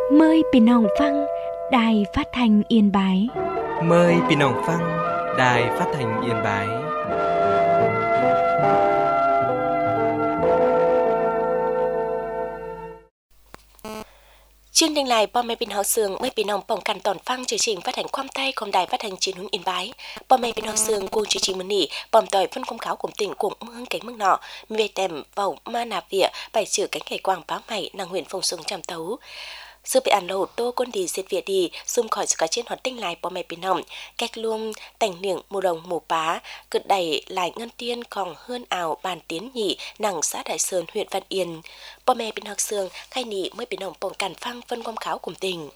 Mờiพี่น้องฟัง Đài Phát thanh Yên Bái. Mời พี่น้องฟัง Đài Phát thanh Yên Bái. Chương trình này bom mê bình hậu sương mấy bình hồng bỏng cằn tòn phăng chương trình phát hành khoam tayของđài phát hành truyền hình Yên Bái. Bom mê bình hậu sương cùng chương trình mân nỉ bom tỏi phân công cáo cùng tỉnh cùng hương cánh mương nọ về tèm vào ma nạp vỉa bài trừ cánh khải quang báo mày nàng huyền phong sung trầm tấu. Sư bị ăn lẩu tô con đi diệt việt đi xung khỏi sự cá trên hoạt tinh lại bom mẹ bình hồng cách luôn tành niệm mù đồng mù bá cực đẩy lại ngân tiên còn hơn ảo bàn tiến nhị nàng xã Đại Sơn huyện Văn Yên bom mẹ bình học sương khai nị mới bình hồng bồng cản phăng phân công kháo cùng tình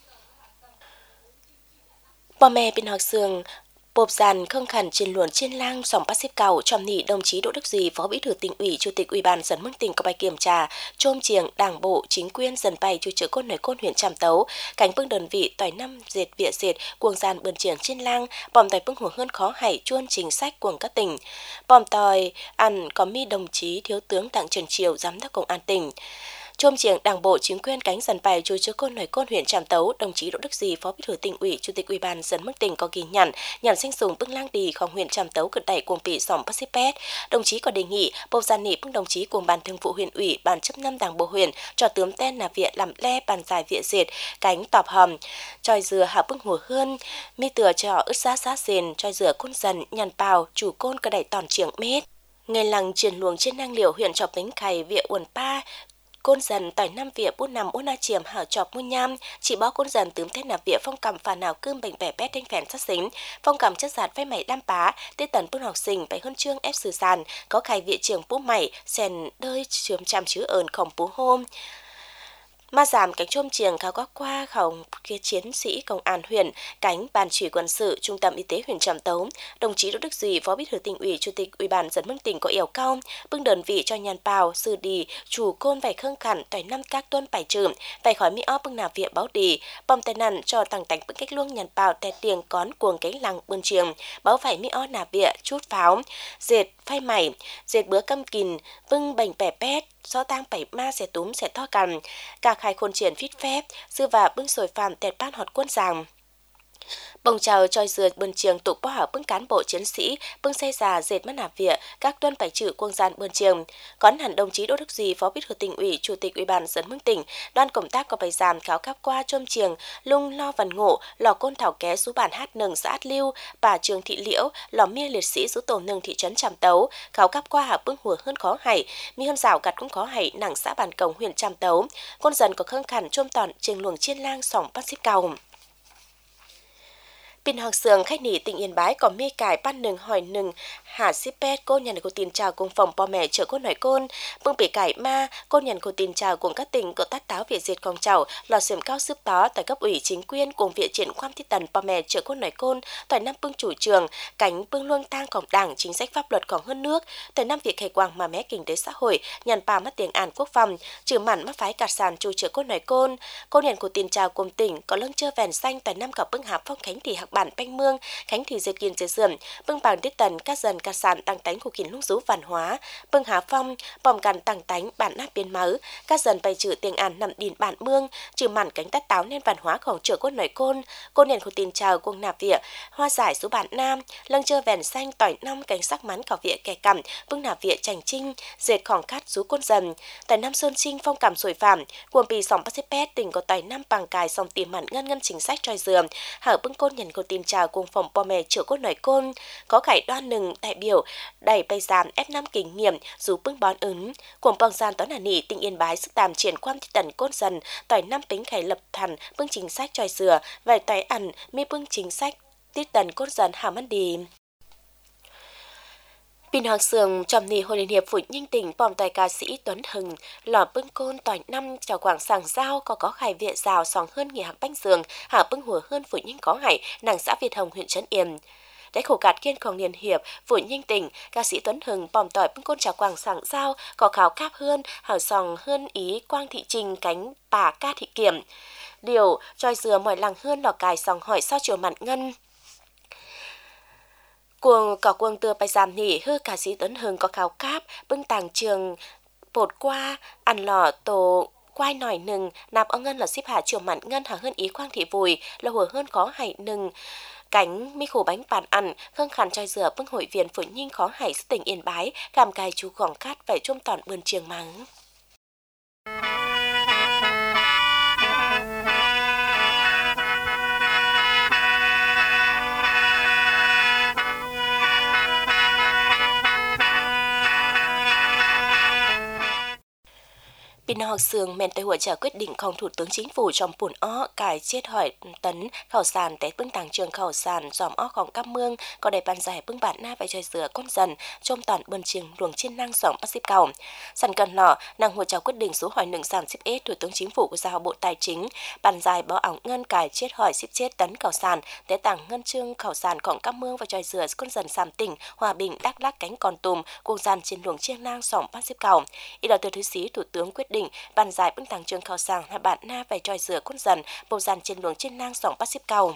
bom mẹ bình học sương bộp dàn không khẩn trên luồn trên lang sòng bát xếp cầu trong nị đồng chí Đỗ Đức Duy phó bí thư tỉnh ủy chủ tịch ủy ban dân mương tỉnh có bài kiểm tra chôm chiềng đảng bộ chính quyền dần bay chủ chợ côn nổi côn huyện Trạm Tấu cánh bưng đơn vị tỏi năm dệt vịa dệt cuồng dàn bươn chiềng trên lang bòm tỏi bưng hồ hơn khó hải chuôn chính sách cuồng các tỉnh bòm tỏi ăn có mi đồng chí thiếu tướng Đặng Trần Triều giám đốc công an tỉnh chôm chiềng đảng bộ chính quyền cánh dần bài chủ chợ côn nổi côn huyện Trạm Tấu đồng chí Đỗ Đức Duy phó bí thư tỉnh ủy chủ tịch ủy ban dân mương tỉnh có ghi nhận sinh sùng bưng lang điของhuyện Trạm Tấu cực đẩy cuồng bị sòng Pacific đồng chí có đề nghị bộ gian nị bưng đồng chí cùng ban thường vụ huyện ủy ban chấp năm đảng bộ huyện cho tướng tên là viện làm le bàn giải viện diệt cánh tọp hòm choi dừa hạ bưng hồ hơn mi tựa cho ướt giá sền choi dừa côn dần nhàn bào chủ côn có đẩy tòn chiềng mét ngày làng truyền luồng trên năng liệu huyện chọc bính khày viện uẩn pa côn dần tỏi năm vỉa bút nằm ôn na chiềm hở chọc muôn nham chỉ bó côn dần tướng thế nạp vỉa phong cầm phà nào cơm bệnh vẻ bét đánh phèn sát xính phong cầm chất giạt phê mày đam pá tết tần bưng học sinh bảy hơn chương ép sử sàn có khai vỉa trường bút mày sèn đơi chườm chăm chứa ơn khổng bú hôm ma giảm cánh chôm chiềng kháo có qua khổng kia chiến sĩ công an huyện cánh ban chỉ quân sự trung tâm y tế huyện Trạm Tấu đồng chí Đỗ Đức Duy phó bí thư tỉnh ủy chủ tịch ủy ban dân mương tỉnh có yêu cầu bưng đơn vị cho nhàn bào xử đi chủ côn phải khương khẩn tỏi năm các tuân bài trừ phải khỏi mi ó bưng nào viện báo đi bom tai nạn cho tăng tánh bưng cách luông nhàn bào tè tiền cón cuồng cánh lăng bươn chiềng báo phải mi ó nà viện chút pháo dệt phai mảy dệt bữa căm kìn bưng bành bẻ pét do tang bảy ma sẽ túm sẽ to cằn cả khai khôn triển phít phép sư và bưng sồi phàm tẹt ban họt quân giàng bồng chào choi dừa bươn chiềng tục bó hở bưng cán bộ chiến sĩ bưng xe già dệt mất nạp vỉa các tuân phải trừ quân gian bươn chiềng có hẳn đồng chí Đỗ Đức Duy phó bí thư tỉnh ủy chủ tịch ủy ban dân mương tỉnh đoàn công tác có bài giàn kháo cáp qua chôm chiềng lung lo văn ngộ lò côn thảo ké số bản hát nừng xã Át Lưu bà trường thị liễu lò mia liệt sĩ số tổ nừng thị trấn Trạm Tấu kháo cáp qua hạ bưng hùa hơn khó hải mi hơn rào gặt cũng khó hải nặng xã bản cổng huyện Trạm Tấu con dần có khương khẩn chôm tòn chiềng luồng chiên lang sòng bắt xếp cầu Bình học sường khách nỉ tỉnh Yên Bái có mi cải ban nừng hỏi nừng hà sipet cô nhận của tin chào cùng phòng po mẹ chợ cô nói côn bưng bị cải ma cô nhận của tin chào cùng các tỉnh có tát táo việt diệt con chảo lò xiêm cao sức tó tại cấp ủy chính quyền cùng viện triển khoan thi tần po mẹ chợ cô nói côn tại năm bưng chủ trường cánh bưng luông tangของđảng chính sách pháp luậtของhơn nước tại năm việc khai quang mà mé kinh tế xã hội nhận pa mất tiền an quốc phòng trừ mặn mất phái cạt sàn chủ chợ cô nói côn cô nhận của tin chào cùng tỉnh có lưng chơ vèn xanh tại năm gặp bưng hạp phong khánh thì học bản banh mương khánh thì dệt kiên dệt dườm bưng bằng tiết tần các dần cát sàn tăng tánh của kiến lúc rú văn hóa bưng há phong bòm cằn tăng tánh bản nát biến máu các dần bày trừ tiền an nằm đìn bản mương trừ mặn cánh tát táo nên văn hóaของchợ côn nổi côn nền của tiền chào cùng nạp vỉa hoa giải số bản nam lưng chơ vèn xanh tỏi năm cánh sắc mắn khảo vỉa kẻ cằm bưng nạp vỉa chành trinh dệtของcát rú côn dần tại năm sơn trinh phong cảm sồi phạm cuồng pì sòng Pacific tỉnh có tài năm bằng cài sòng tìm mặn ngân chính sách troi dừa hở bưng côn nhận của tiền chào cùng phòng po mẹ chợ côn nổi côn có khải đoan nừng đại biểu đẩy bay giàn F5 kinh nghiệm dù bưng bón ứng cuồng bong gian toán nỉ tỉnh Yên Bái sức tàm triển quan thi tần côn dần tỏi năm tính khải lập thần bưng chính sách troi dừa vài tỏi ẩn mi bưng chính sách tiết tần côn dần hàm ăn đi Bình học sường trầm nỉ hội liên hiệp phụ nhân tỉnh bòm tài ca sĩ Tuấn Hừng lò bưng côn tỏi năm chào quảng sàng giao có khải viện rào sòng hơn nghề hạc bánh giường hạ bưng hùa hơn phụ nhân có hải nàng xã Việt Hồng huyện Trấn Yên để khổ cát kiênของliên hiệp phụ nhân tỉnh ca sĩ Tuấn Hừng bòm tỏi bưng côn chào quảng sàng giao có khảo cáp hơn hở sòng hơn ý quang thị trình cánh bà ca thị kiểm điều troi dừa mọi làng hơn lò cài sòng hỏi sao chiều mặn ngân cuồng từ bài giảm nỉ hư ca sĩ Tuấn Hừng có khảo cáp bưng tàng trường bột qua ăn lò tổ quai nòi nừng nạp ở ngân là xếp hạ chiều mặn ngân hà hơn ý khoang thị vùi là hùa hơn khó hại nừng cánh mi khổ bánh bàn ăn khương khăn trai dừa bưng hội viên phụ nhinh khó hại sự tình Yên Bái cảm cài chú khoảng cát phải trông toàn bươn trường mắng. Bên học sường men tới hội trợ quyết định không thủ tướng chính phủ trong buồn ó cải chết hỏi tấn khảo sàn té bưng tàng trường khảo sàn dòm óของcam mương có đầy bàn giải bưng bản na phải chơi dừa con dần trong toàn bơn trường luồng trên năng sỏng bắt xếp cầu sàn cần lọ năng hội trợ quyết định số hỏi nừng giảm xếp ế thủ tướng chính phủ của giao bộ tài chính bàn giải báo ảo ngân cải chết hỏi xếp chết tấn khảo sàn té tàng ngân trương khảo sànของcam mương và chơi dừa con dần sàm tỉnh Hòa Bình Đắk Lắk cánh còn tùm cuồng dàn trên luồng trên năng sỏng bắt xếp cầu ý đó từ thứ sĩ thủ tướng quyết định bàn giải bưng tàng trường khảo sàng hai bạn na phải tròi rửa con dần bầu dàn trên luồng trên nang sỏng bắt xếp cầu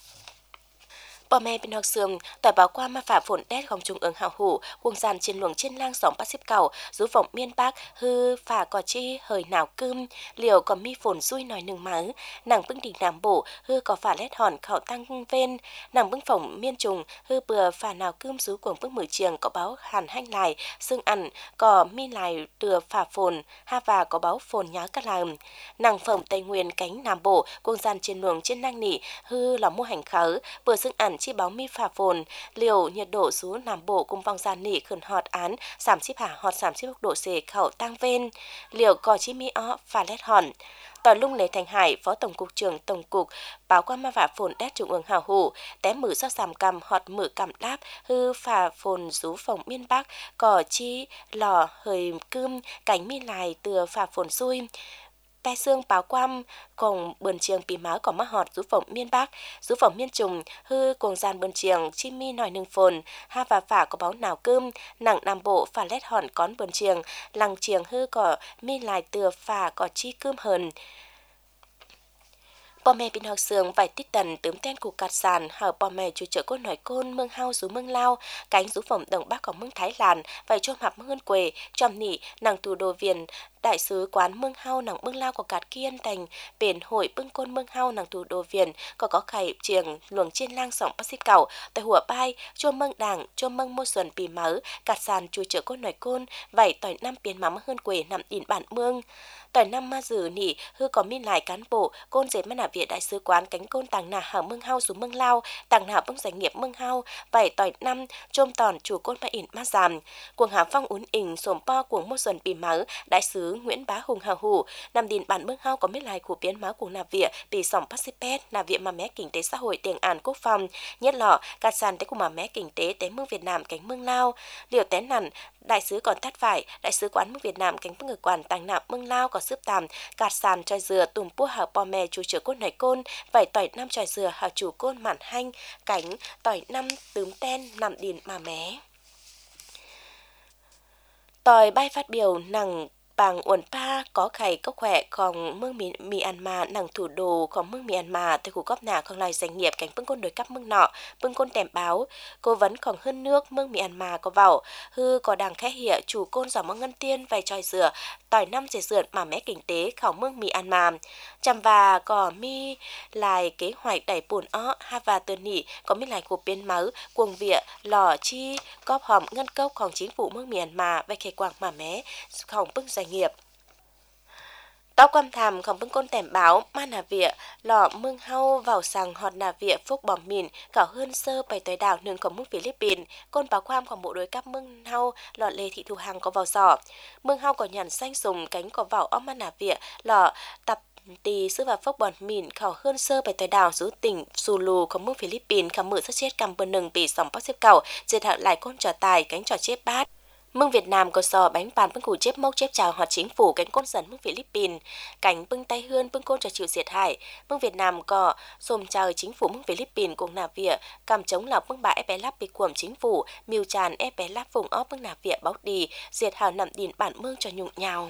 bò mẹ bên học sườn tỏi báo qua ma phả phồn đét không trung ứng hào hủ cuồng dàn trên luồng trên lang sỏng bắt xếp cầu rú vọng miên bác hư phả cò chi hời nào cơm liều còn mi phồn xui nòi nừng máu nàng bưng đỉnh nam bổ hư có phả lét hòn khảo tăng ven nàng bưng phỏng miên trùng hư bừa phả nào cơm rú cuồng bưng mười chiềng có báo hàn hanh lại xương ăn có mi lại từa phả phồn ha và có báo phồn nhá các làm nàng phỏng tây nguyên cánh nam bổ cuồng dàn trên luồng trên nang nỉ hư là mua hành khớ bừa xương ăn chi báo mi phà phồn liều nhiệt độ xuống nam bộ cùng vòng gian nỉ khẩn họt án giảm xếp hạ họt giảm xếp độ c khẩu tăng ven liều cò chi mi ó phà lét hòn tòa lung lê thành hải phó tổng cục trưởng tổng cục báo qua ma phà phồn đét trung ương hào hủ té mử so sàm cầm họt mử cầm đáp hư phà phồn rú phòng miên bắc cò chi lò hời cơm cánh mi lại từa phà phồn xui tai xương báo quam cùng bườn chiềng pì máu có mắc họt rú phỏng miên bắc rú phỏng miên trùng hư cùng gian bườn chiềng chim mi nòi nừng phồn ha và phả có báo nào cơm nặng nam bộ phả lét hòn cón bườn chiềng lăng chiềng hư có mi lại từa phả có chi cơm hờn bò mẹ bên học sườn vài tít tần tướm ten của cạt sàn hở bò mẹ chủ trợ côn nói côn mương hao rú mương lao cánh rú phỏng đồng bắc có mương Thái Lan vài chôm hạp mương quề trong nỉ nàng thủ đô viên đại sứ quán mương hao nàng mương lao của cạt kiên thành bền hội bưng côn mương hao nàng thủ đô viên có khải chiềng luồng trên lang sỏng bắt xếp cầu tại hùa bay chô mương đảng chô mương mô xuân pì máu cạt sàn chủ trợ côn nói côn vài tỏi năm biến mắm hơn quề nằm đìn bản mương tỏi năm ma dử nỉ hư có min lại cán bộ côn dệt mắt nạ việt đại sứ quán cánh côn tàng nà hở mương hao xuống mương lao tàng nà bưng doanh nghiệp mương hao vài tỏi năm chôm tòn chủ côn ma ỉn ma giảm cuồng hà phong uốn ỉnh sổm po cuồng mô xuân pì máu đại sứ Nguyễn Bá Hùng hào hủ nằm đìn bản mương hao có mít lại của biến máu của nà việt bị sỏng passipet nà việt mà mé kinh tế xã hội tiền an quốc phòng nhất lọ cát sàn tế của mà mé kinh tế tế mương Việt Nam cánh mương lao liều té nằn đại sứ còn tắt phải đại sứ quán mương Việt Nam cánh mương người quản tàng nạp mương lao có sướp tàm cạt sàn tròi dừa tùm pua hở bò mè chủ chứa côn này côn vài tỏi năm tròi dừa hở chủ côn mản hanh cánh tỏi năm tướm ten nằm đìn mà mé tỏi bay phát biểu nằng bằng uẩn pa có khải có khỏe còn mương Myanmar nằng thủ đô còn mương Myanmar từ khu cấp nà còn lại doanh nghiệp cánh bưng côn đối cấp mương nọ bưng côn tèm báo cố vấn còn hơn nước mương Myanmar có vào hư có đàng khẽ hiệu chủ côn giỏ mương ngân tiên vài tròi dừa tỏi năm dệt dượn mà mé kinh tế khảo mương Myanmar chăm và có mi lại kế hoạch đẩy bùn ó ha và tơn nỉ có mi lại của biến máu cuồng vịa lò chi cóp hòm ngân cốcของchính phủ mương Myanmar về khề quảng mà méของbưng doanh nghiệp tao quan thàmของbưng côn tèm báo ma nà vịa lọ mương hau vào sàng họt nà vịa phúc bỏm mìn cảo hơn sơ bày tới đảo nương của mương Philippines côn báo khoamของbộ đối cấp mương hau lọ lê thị thu hằng có vào giỏ mương hau có nhàn xanh sùng cánh có vào ó ma nà vịa lọ tập tì sư và phốc bòn mìn khảo hơn sơ bày tới đảo rú tỉnh Sulu của mương Philippines khảo mự sát chết cầm bờ nừng bị sòng bắc xếp cầu dệt hạ lại côn trò tài cánh trò chép bát mương Việt Nam có sò bánh bàn bưng củ chép mốc chép chào hoạt chính phủ cánh côn dần mương Philippines cánh bưng tay hươn bưng côn trò chịu diệt hại mương Việt Nam có xôm chào chính phủ mương Philippines cùng nà vịa cầm chống lọc bưng bạ ép bé lắp bị cuộm chính phủ miêu tràn ép bé lắp vùng óp bưng nà vịa báo đi diệt hào nằm đìn bản mương cho nhụng nhào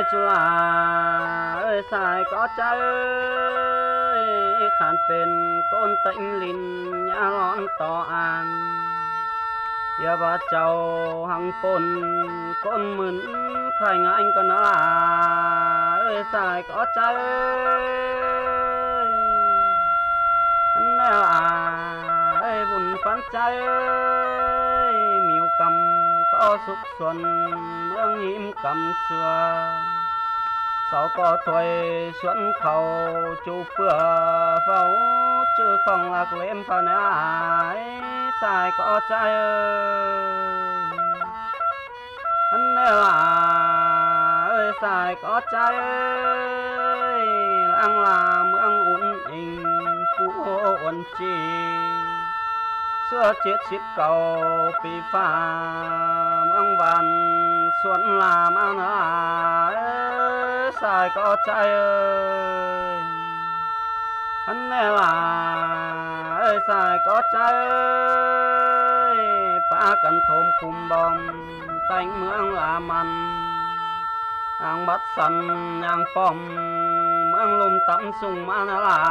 chú là ơi xài có trái khán bên côn tĩnh linh nhà lon to an giờ bà cháu hằng côn mướn thành anh còn là ơi xài có trái anh là ơi buồn phán trái miêu cầm có xúc xuân mương hiểm cầm xưa sau có tuổi xuân khẩu chú phừa phấu chứ không lạc lên phần ai xài có trái ơi anh là ơi xài có trái ơi làng là mương uốn hình phú uốn chi xưa chết xít cầu bị phá mương vàn xuân làm ăn xài có trái ơi anh là ơi xài có trái ơi ba cần thôm cùng bom tanh mương làm ăn ang bắt săn ang pom mương lùm tắm sung mà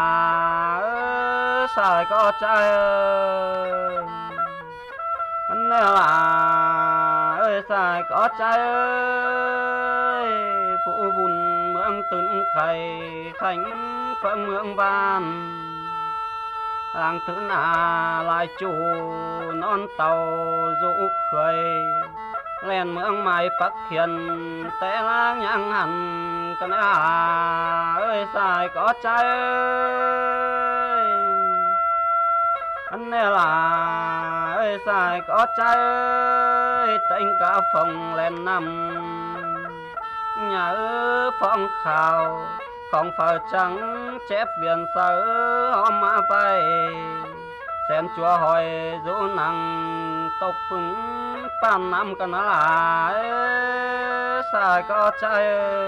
là xài có trái ơi anh là ơi xài có trái ơi phụ bùn mương tấn khải khánh phượng mương van làng thứ nà lại chủ non tàu dụ khơi lên mương mai phát hiện té lang nhang hẳn cái ơi xài có trái ơi anh là ơi xài có trái ơi tình cả phòng lên nằm nhà phong khảo không phải trắng chép biển sở hôm mà phải xem chúa hỏi dỗ năng tộc phứng pan năm cái nó là xài có trái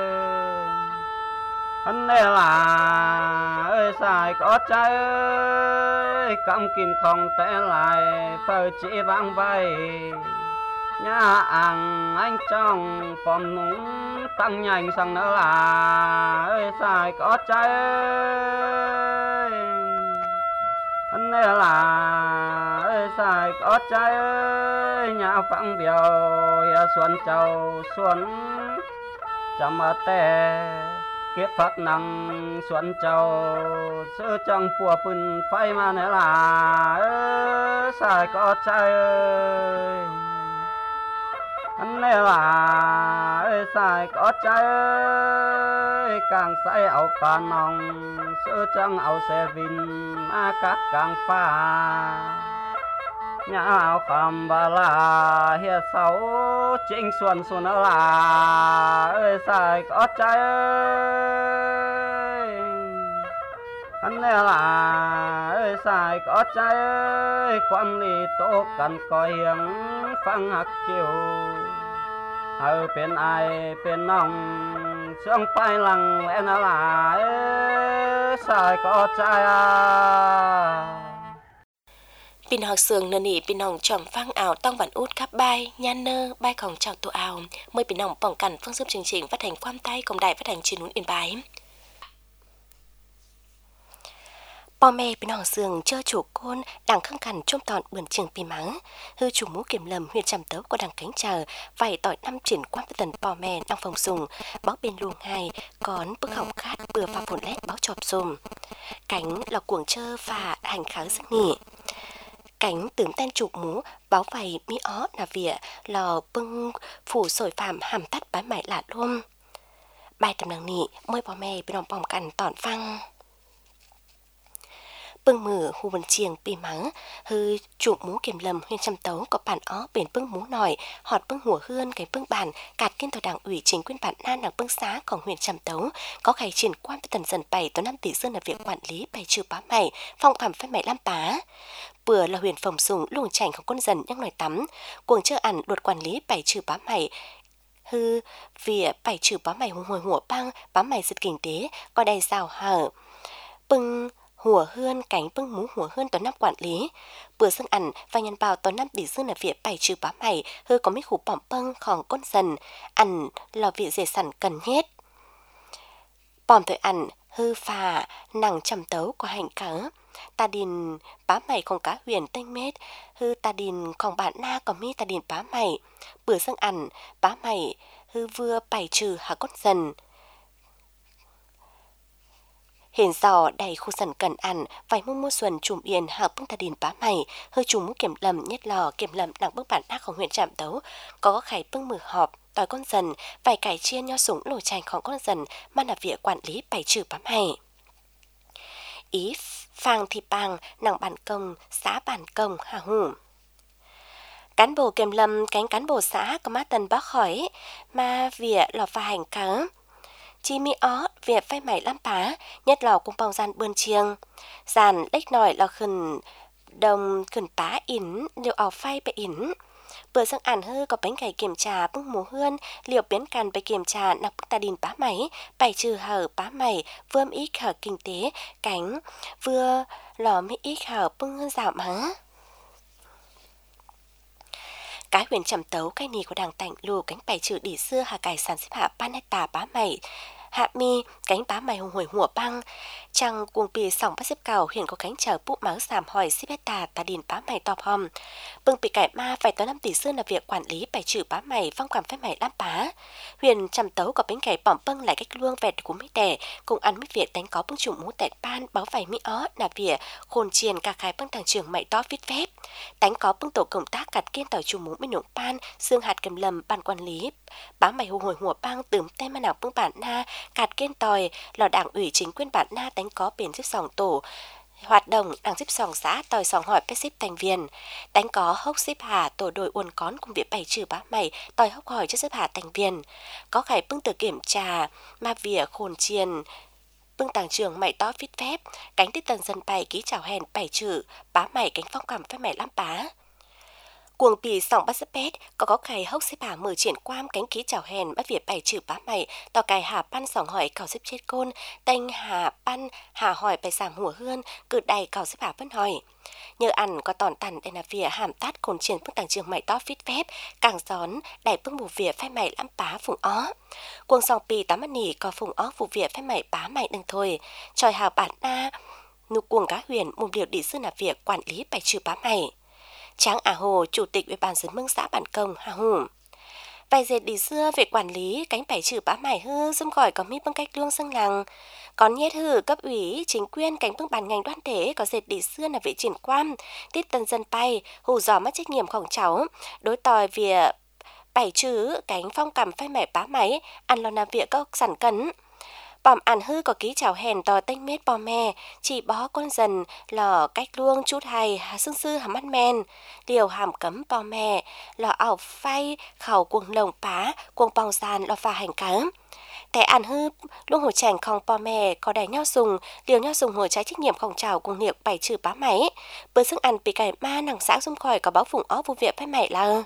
anh là ơi xài có trái ơi cầm kín không té lại phơi chỉ vang vay nhà anh trong phòng núng tăng nhanh sang nữa là ơi xài có trái ơi anh là ơi xài có trái ơi nhà phẳng biểu xuân châu xuân chăm tè kết phát năng xuân châu sơ trong phùa phun phai mà nữa là ơi xài có trái ơi anh là ơi xài có trái ơi càng say áo bà nòng sơ trăng áo xe vin mà cát càng pha nhà áo khăm bà là hiệp sáu chính xuân xuân là ơi xài có trái ơi anh là ơi xài có trái ơi quan lý tổ cần coi hiếng phăng hạt chiều ở bên ai bên nòng sương phai lặng lẽ nó là xài có trái Pin học sường nơ nỉ pin nòng tròm phang ảo tông bản út khắp bay nhan nơ bayของchào tụ ảo mời pin nòng bỏng cẩn phương giúp chương trình phát hành quan tay công đài phát hành trên núi Yên Bái. Bò mẹ bên hòn sường chơi chủ côn đằng khăng khẩn trong tọn bươn trường pì mắng hư chủ mũ kiểm lầm huyện trầm tấu của đằng cánh chờ vài tỏi năm triển quan với tần bò mẹ đang phòng sùng báo bên luồng hai còn bức hỏng khát bừa pha phồn lét báo chọp dùm cánh là cuồng chơ và hành kháng sức nghỉ cánh tướng tên trục mũ báo vầy mi ó là vỉa lò bưng phủ sồi phạm hàm tắt bái mải lạ luôn bài tầm nằng nị môi bò mẹ bên hòn bỏng cằn tọn phăng bưng mử hù vần chiềng pì mắng hư chủ mũ kiểm lầm huyện trầm tấu có bản ó bền bưng mũ nòi họt bưng hùa hươn cái bưng bản cạt kiên tòa đảng ủy chính quyền bản nan đảng bưng xáของhuyện trầm tấu có khai triển quan với tần dần 7 tới 5 tỷ dương là việc quản lý bày trừ bá mày phong phẩm phép mày lam pá bữa là huyện phòng sùng luồng chảnhของquân dần nhắc nồi tắm cuồng chơ ẩn luật quản lý bày trừ bá mày hư vì bày trừ bá mày hồi hùa băng bá mày giật kinh tế coi đây sao hở bưng hùa hươn cánh bưng mũ hùa hươn tuần năm quản lý bữa xương ẩn và nhân bào tuần năm bị dương là việc bày trừ bá mày hư có mấy khủ bỏng băngของก้นdần ẩn là việc dễ sẵn cần hết bòm thời ảnh hư phà nặng trầm tấu của hành cỡ ta đình bá mày không cá huyền tênh mết hư ta đình không bạn na có mi ta đình bá mày bữa sang ảnh bá mày hư vừa bài trừ hạ cốt dần hiện giò đầy khu sần cần ăn vài mua xuân trùm yên hạ bưng ta đình bá mày hơi trùm mũ kiểm lầm nhất lò kiểm lầm nặng bưng bản ácของhuyện trạm tấu có khải bưng mử họp tỏi con dần vài cải chia nho súng lồi chànhของcon dần mà là việc quản lý bài trừ bá mày ý phang thì bang nặng bản công xã bản công hà hủ cán bộ kiểm lâm cánh cán bộ xã có má tần bác khỏi mà việc lò pha hành cớ chi mi ó việc phai mày lắm pá nhất lò cùng bong gian bươn chiêng giàn lếch nổi lò khẩn đồng khẩn pá ỉn liệu ảo phai bệ ỉn bữa sang ảnh hư có bánh cày kiểm tra bưng mù hươn liệu biến càn bày kiểm tra nặng bức ta đình bá máy bài trừ hở bá mày vừa mỹ hở kinh tế cánh vừa lò mỹ ít hở bưng hơn dạo má cái huyền trầm tấu cái nì của đảng tạnh lù cánh bài trừ đỉ xưa hà cải sản xếp hạ ban hay tà bá mày hạ mi cánh bá mày hùng hồi hùa băng trăng cuồng pì sòng bắt xếp cầu huyền có cánh chờ bụng máu giảm hỏi xếp tà tà đình bá mày tọp hòm bưng bị cải ma phải tới 5 tỷ xưa là việc quản lý bài trừ bá mày phong quản phép mày lam bá huyền trầm tấu có bánh cải bỏng bưng lại cách luông vẹt của mỹ đẻ cùng ăn mít việt đánh có bưng chủ mũ tẹt ban báo vải mỹ ó là việc khôn chiền cả khai bưng thằng trường mày to viết phép đánh có bưng tổ công tác cặt kiên tỏi chủ mũ mỹ nộn ban xương hạt cầm lầm ban quản lý bá mày hùng hồi hùa băng tửm tên mà nào bưng bản na cạt kiên tỏi lò đảng ủy chính quyền bản na đánh có biển giúp sòng tổ hoạt động đang giúp sòng xã tỏi sòng hỏi pet xếp thành viên đánh có hốc xếp hà tổ đội uốn cón cùng việc bày trừ bá mày tỏi hốc hỏi cho xếp hà thành viên có khải bưng từ kiểm tra mà vỉa khôn chiên bưng tàng trường mày to viết phép cánh tiết tần dân bày ký chào hèn bày trừ bá mày cánh phong cảm phép mày lắm bá cuồng pì sòng bắt pet có khải hốc xếp hà mở triển quam cánh ký chào hèn bắt việc bày trừ bá mày tỏ cài hà pan sòng hỏi cào xếp chết côn tanh hà pan hà hỏi bày giảm hùa hươn cử đầy cào xếp hà vẫn hỏi nhờ ăn có tòn tàn đây là vỉa hàm tát khôn triển bưng tàng trường mày to viết phép càng gión đẩy bưng bù vỉa phép mày lắm bá phùng ó cuồng sòng pì tám ăn nỉ có phùng ó vụ vỉa phép mày bá mày đừng thôi tròi hào bản na nụ cuồng cá huyền một điều đi sư là việc quản lý bài trừ bá mày Tráng Ả Hồ, Chủ tịch Ủy ban Dân Mương xã Bản Công, Hà Hủ. Vài dệt đi xưa về quản lý cánh bài trừ bá mải hư xung khỏi có mi bưng cách luông sưng lằng. Còn nhiết hử cấp ủy, chính quyền cánh bưng bàn ngành đoan thể có dệt đi xưa là vệ triển quan, tiết tân dân bay, hù dò mất trách nhiệmของcháu, đối tòi việc bài trừ cánh phong cầm phai mải bá máy, ăn lo làm việc có sản cấn. Bòm ăn hư có ký chào hèn tò tênh mết bò mè, chỉ bó con dần lò cách luông chút hay xương sư hàm mắt men, điều hàm cấm bò mè, lò ảo phay khẩu cuồng lồng pá, cuồng bong sàn lò pha hành cám. Thế ăn hư luôn hồi chảnh không bò mè có đáy nhau dùng, liều nhau dùng hồi trái trách nhiệm không trào cùng niệm bài trừ bá máy. Bữa sức ăn bị cải ma nằng sáng xung khỏi có báo phùng ó vụ việc phép mày là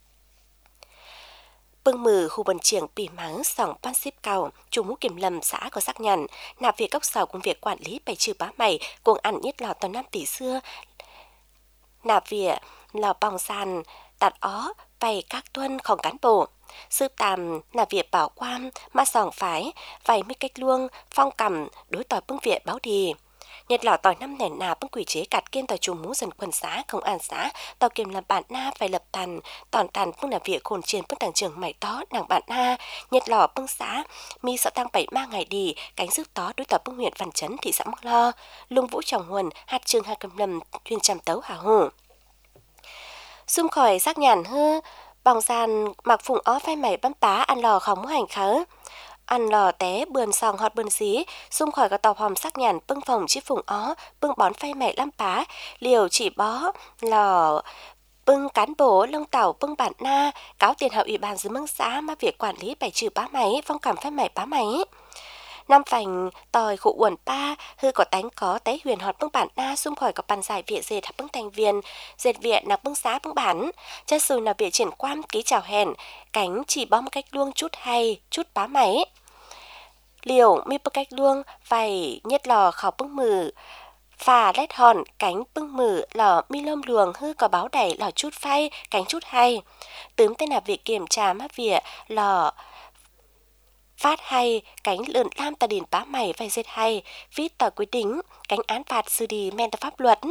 bưng mừ khu bần trường bì mắng sòng ban xếp cầu chủ mũ kiểm lâm xã có xác nhận nạp việc góc sầu cùng việc quản lý bài trừ bá mày cùng ăn nhất lò toàn năm tỷ xưa nạp việc lò bong sàn tạt ó vay các tuân không cán bộ sư tàm là việc bảo quan mà sòng phái vay mấy cách luông phong cầm đối tỏi bưng viện báo đi nhật lò tỏi năm nền nà bưng quỷ chế cạt kiên tỏi chủ mũ dần quần xã công an xã tỏi kiềm làm bản na phải lập tàn tòn tàn bưng là việc khôn chiến bưng tàng trường mày tó nàng bản na nhật lò bưng xã mi sợ tăng 7 ma ngày đi cánh sức tó đối tỏi bưng huyện Văn Chấn thị xã Mắc Lo lung vũ trồng huần hạt trường hạt cầm lầm thuyền trăm tấu hà hồ xung khỏi xác nhàn hư bòng sàn mặc phùng ó phai mày băm pá ăn lò không hành khớ ăn lò té bườn sòng hot bườn xí xung khỏi có tàu hòm sắc nhàn bưng phòng chiếc phùng ó bưng bón phay mẹ lăm pá liều chỉ bó lò bưng cán bố lông tàu bưng bản na cáo tiền hậu ủy ban dưới mương xã mà việc quản lý bài trừ bá máy phong cảm phép mẹ bá máy năm phành tòi khụ uẩn pa hư có tánh có té huyền hot bưng bản na xung khỏi có bàn giải viện dệt bưng thành viên dệt viện nạc bưng xá bưng bản chất xùi là việc triển quan ký chào hèn cánh chỉ bom cách luông chút hay chút bá máy liều mi bưng cách luông phải nhất lò khảo bưng mừ phà lét hòn cánh bưng mừ lò mi lôm luồng hư có báo đẩy lò chút phay cánh chút hay tướm tên là việc kiểm tra mắt vỉa lò phát hay cánh lượn lam tà điền bá mày vai dệt hay viết tỏi quy định cánh án phạt xử lý men ta pháp luật.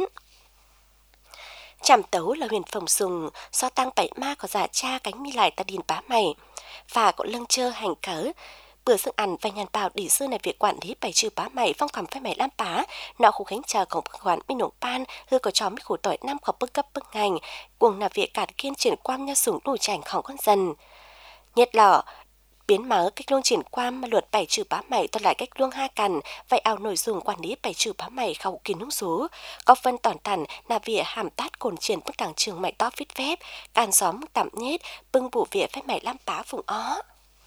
Chảm tấu là huyền phồng sùng so tăng bảy ma có giả cha cánh mi lại tà điền bá mày và có lưng chơ hành cớ bữa sức ăn và nhàn bào đi xưa này việc quản lý bảy trừ bá mày phong phẩm phái mày lam bá nọ khu khánh chờของquản minh nông ban hư có chó mấy khổ tỏi năm khẩu bức cấp bức ngành cuồng là việc cản kiên triển quan nha sủng đủ chảnhของcon dân nhất lọ biến mở cách luông triển quan mà luật bảy trừ bá mày toàn lại cách luông ha cằn vậy ao nội dung quản lý bảy trừ bá mày khẩu kín nung số có phân tòn tần là việc hàm tát cồn triển bức đảng trường mày to vít phép can xóm tạm nhết bưng bủ việc phái mày lam bá vùng ó.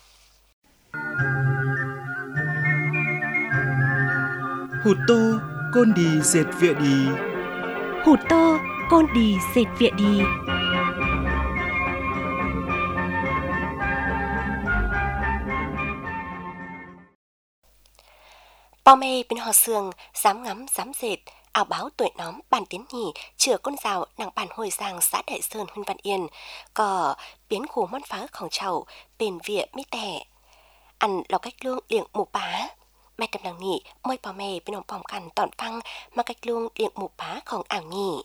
Hụt tô, côn đi dệt vịa đi. Hụt tô, côn đi dệt vịa đi. Bao mê bên hò sương, dám ngắm, dám dệt, áo báo tuổi nóm, bàn tiến nhỉ, chửa con rào, nàng bàn hồi giang xã Đại Sơn huyện Văn Yên, có biến khu món pháของchầu, bền vịa mi tẻ. Ăn lò cách luông liệng mù bá. Mẹ đầm nàng nhị, môi bao mê bên hồng bỏng cằn tọn phăng, mà cách luông liệng mù báของảo nhỉ.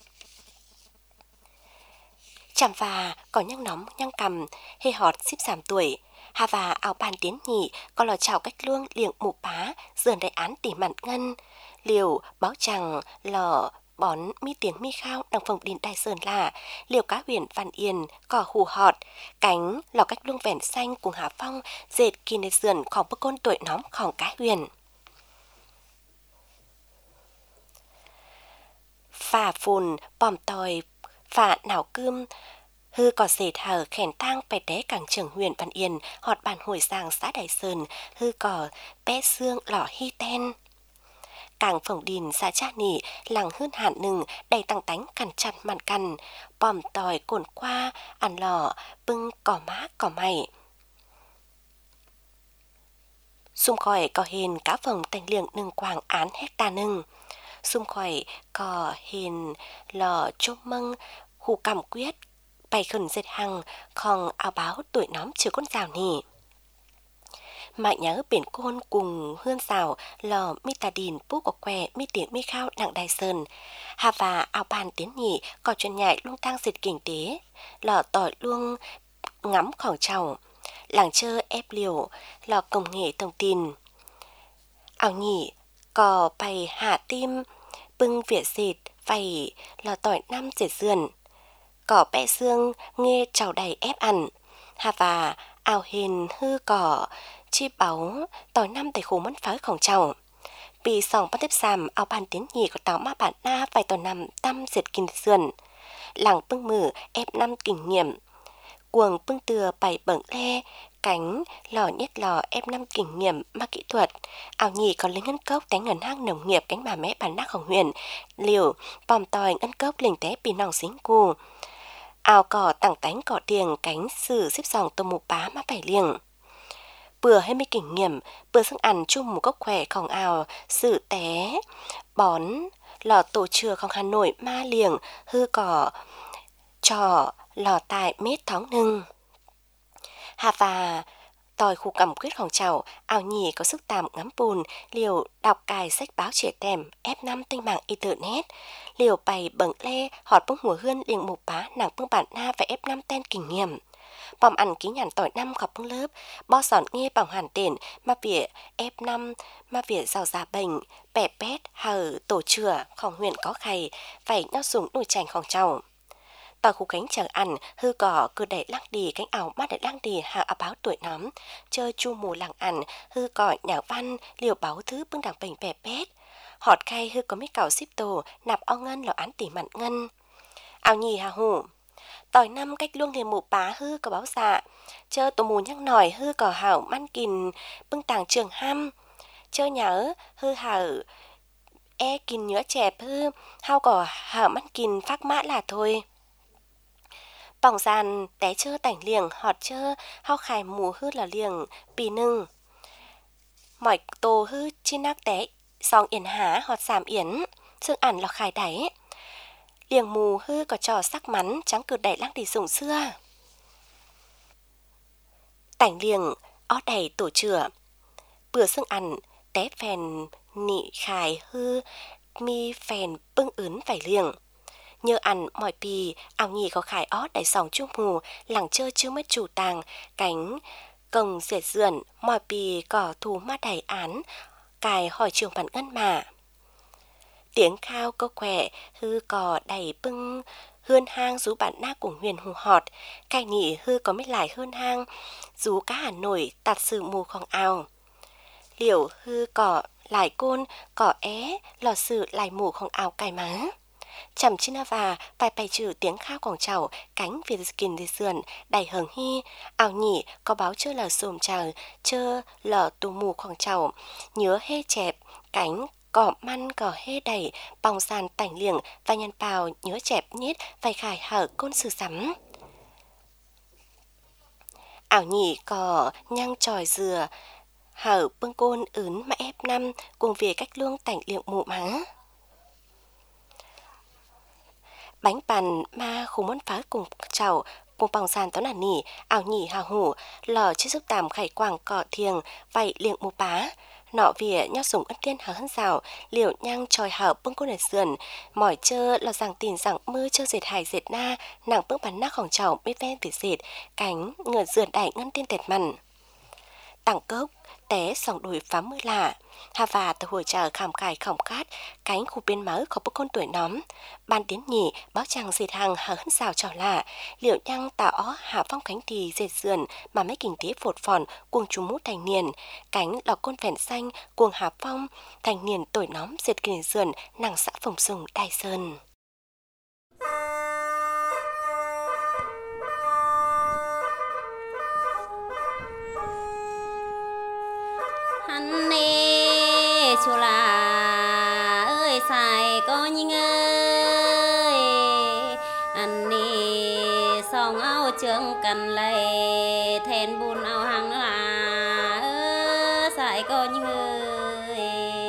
Chàm và có nhăng nóng, nhăng cầm, hê họt xíp giảm tuổi. Hà và áo bàn tiến nhị có lò chào cách luông liệng mù bá dườn đại án tỉ mặn ngân liều báo chẳng lò bón mi tiếng mi khao đằng phòng đình Đại Sơn là liều cá huyền Văn Yên cỏ hù họt cánh lò cách luông vẻn xanh cùng Hà Phong dệt kỳ nê dườnของbức côn tuổi nómของcá huyền phà phùn bòm tòi phà nào cơm hư có dệt hở khèn tang bè té cảng trưởng huyện Văn Yên họt bàn hồi giang xã Đại Sơn hư có bé xương lỏ hy ten cảng phồng đình xã Cha Nỉ làng hơn hạn nừng đầy tăng tánh cằn chặt mặn cằn bòm tòi cồn qua ăn lò bưng cỏ má cỏ mày xung khỏi có hên cá phồng thành liệng nừng quàng án hecta nừng xung khỏi có hên lò chốt mâng hù cầm quyết bày khẩn dệt hằng khòng áo báo tuổi nóm chứa con rào nỉ mại nhớ biển côn cùng hương rào lò mi tà đìn bú của què mi tiếng mi khao nặng Đại Sơn hà và áo bàn tiến nhị có chuyện nhại luôn tăng dệt kinh tế lò tỏi luôn ngắm khoảng trầu làng chơ ép liều lò công nghệ thông tin áo nhị có bày hạ tim bưng vỉa dệt vầy lò tỏi năm dệt dườn cỏ bẹ xương nghe chào đầy ép ăn hà và áo hình hư cỏ chi báu tỏi năm tại khu món pháของchầu bị sòng bắt tiếp sàm áo bàn tiến nhị của táo ma bản na vài tỏi năm tâm dệt kinh sườn làng bưng mử ép năm kinh nghiệm cuồng bưng từa bảy bẩn le cánh lò nhất lò ép năm kinh nghiệm ma kỹ thuật áo nhị còn lấy ngân cốc đánh ngân hang nông nghiệp cánh bà mẹ bản nácของhuyện liều bòm tỏi ngân cốc lình té pì nòng xính cù áo cỏ tặng tánh cỏ tiền cánh sử xếp dòng tôm mù bá má bảy liềng bữa hay mấy kinh nghiệm bữa sức ăn chung một gốc khỏeของáo sự té bón lò tổ chừaของHà Nội ma liềng hư cỏ trò lò tại mét thóng nưng hà và tỏi khu cầm quyếtของchầu áo nhì có sức tạm ngắm bùn liều đọc cài sách báo trẻ tèm F5 tinh mạng internet liều bày bẩn le họt bông mùa hươn liềng mục bá nàng bông bản na và F5 tên kinh nghiệm bòm ăn ký nhàn tỏi năm khọc bông lớp bo sòn nghe bằng hoàn tiền mà vỉa F5 mà vỉa giàu già bệnh bẻ pét hở tổ chừaของhuyện có khay phải nhau dùng nồi chànhของchầu tỏi khu cánh chẳng ăn hư cỏ cứ đẩy lăng đi cánh ảo mắt đẩy lăng đi hạ áo báo tuổi nóm chơi chu mù làng ăn hư cỏ nhạc văn liều báo thứ bưng đằng bệnh bẻ pét họt khay hư có mấy cào ship tổ nạp ao ngân lò án tỉ mặn ngân áo nhì hà hủ tỏi năm cách luông nghề mù bá hư có báo dạ chơi tổ mù nhắc nòi hư cỏ hảo man kìn bưng tàng trường ham chơi nhớ hư hảo e kìn nhớ chẹp hư hao cỏ hảo man kìn phát mã là thôi bỏng giàn té chơ tảnh liềng họt chơ hao khải mù hư là liềng pì nưng mỏi tô hư chi nắc té song yển há họt sàm yển xương ẩn là khải đáy liềng mù hư có trò sắc mắn trắng cử đẩy lăng đi dùng xưa tảnh liềng ó đầy tổ chửa. Bữa xương ăn, té phèn nị khải hư, mi phèn bưng ướn vải liềng. Nhờ ăn mọi pì, ảo nhì có khải ó đầy sòng chung mù, lẳng chơi chưa mất chủ tàng, cánh cồng diệt dườn, mọi pì cỏ thù ma đầy án, cài hỏi trường bản ngân mà. Tiếng khao câu khỏe, hư cò đầy bưng, hươn hang rú bản na của huyền hù họt, cài nhỉ hư có mấy lại hươn hang, rú cá Hà Nội tạt sự mù khoang ao. Liệu hư cỏ lại côn, cỏ é, lò sự lại mù khoang ao cài má. Chầm trên và bài bài trừ tiếng khaoของเจ้า cánh việt kìn đi sườn, đầy hờn hi, ảo nhỉ có báo chơ lờ xùm chào, chơ lờ tù mùของเจ้า, nhớ hê chẹp, cánh cỏ măn cỏ hê đầy, bòng sàn tảnh liềng và nhân bào nhớ chẹp nhết vài khải hở côn sư sắm. Ảo nhỉ có nhang tròi dừa, hở bưng côn ướn mà ép năm, cùng về cách luông tảnh liệng mụ má. Bánh bàn ma khủng môn phá cùng chảo, cùng bòng sàn tón nỉ, ảo nhỉ hào hủ, lò chưa giúp tàm khải quảng cọ thiềng, vậy liệng mù bá. Nọ vỉa nhau sủng ân tiên hở hân rào, liệu nhang tròi hở bưng cô nền sườn, mỏi chơ lò rằng tìm rằng mưa chơ dệt hải dệt na, nàng bưng bàn naของเจ้าไม่แว่นติดdệt, cánh ngựa dườn đẩy ngân tiên tẹt mặn. Tặng cốc, té sòng đùi phá mưa lạ, hà và từ hồi chờ khảm khải khổng khát, cánh khu bên máu có bức con tuổi nóm. Ban tiến nhỉ, báo chàng dệt hàng hở hân xào trò lạ, liệu nhang tạo ó hạ phong cánh thì dệt sườn mà mấy kinh tế phột phòn cuồng chú mút thành niên, cánh lò côn phèn xanh cuồng hạ phong thành niên tuổi nóm dệt kinh sườn nàng xã Phùng Sùng Đài Sơn. Hắn nê chùa là ơi xài có nhinh ơi, anh nê song áo trương cần lầy thèn bùn áo hàng nữa là xài có nhinh ơi,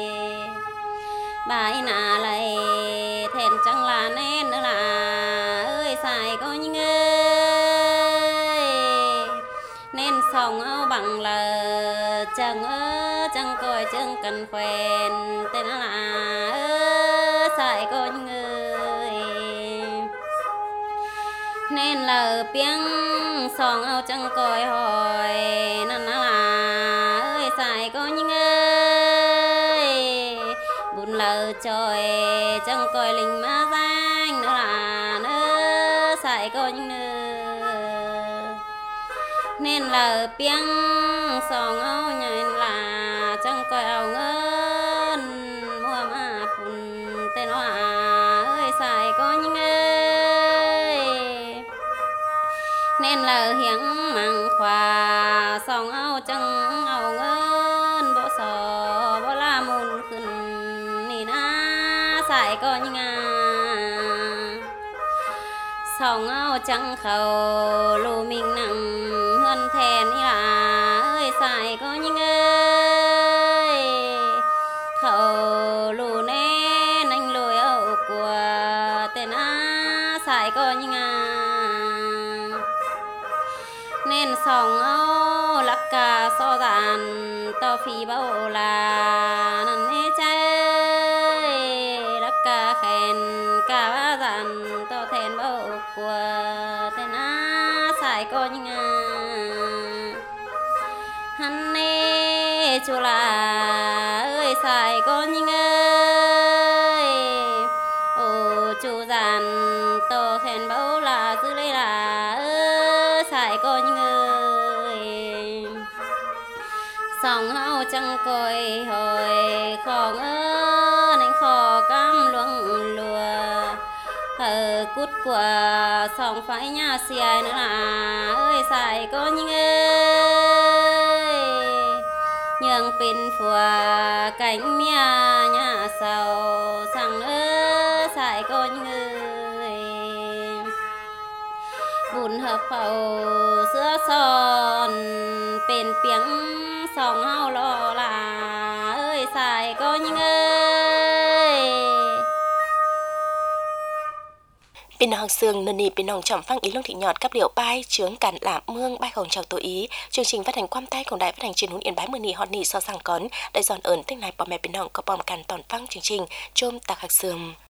bài nà lầy thèn chẳng là nên nữa là ơi xài có nhinh ơi, nên song áo bằng là chẳng chẳng coi chẳng cần quen tên là xài con người nên là tiếng song ao chẳng coi hỏi nên là ơi xài con người buồn lờ trời chẳng coi linh má danh nữa là nữa xài con người nên là tiếng song ao nhìn là chẳng coi ao ngân mua mà phun tên nó ơi xài có những ơi nên là hiếng măng khoa song ao chẳng ao ngân bộ sò bộ la mùn khẩn nì na xài có những song ao chẳng khẩu lù mình nặng hơn thèn như là ơi xài có những ơi khẩu lù nên anh lùi ẩu của tên á xài có những nên song ao lắc cả so dàn to phi bao là năn hê chơi lắc cả khen cả ba dàn to thèn bao của tên á xài có những hắn nê chùa là ơi xài có những ơi ô chú giàn to khen bao là dư lê là ơi xài có những ơi song hao chẳng coi hồi khó ngơ nên khó cam luông lùa hờ cút của song phải nhà xìa nữa là ơi xài có những ơi nhường pin phùa cánh mía nhà sầu sang ơi xài có những ơi bùn hợp khẩu sữa son pin tiếng song hao lo là ơi xài có những ơi Bênน้องsương nền nì bênน้องchậm phăng ý lương thị nhọt cấp liệu bài chướng cản lạm mương bài không chào tối ý chương trình phát hành quam tayของđài phát hành truyền hình Yên Bái mưa nì hot nì so sang cón đại giòn ẩn tiếng này bỏ mẹ bênน้องcó bom cản toàn phăng chương trình chôm tạc hạc sương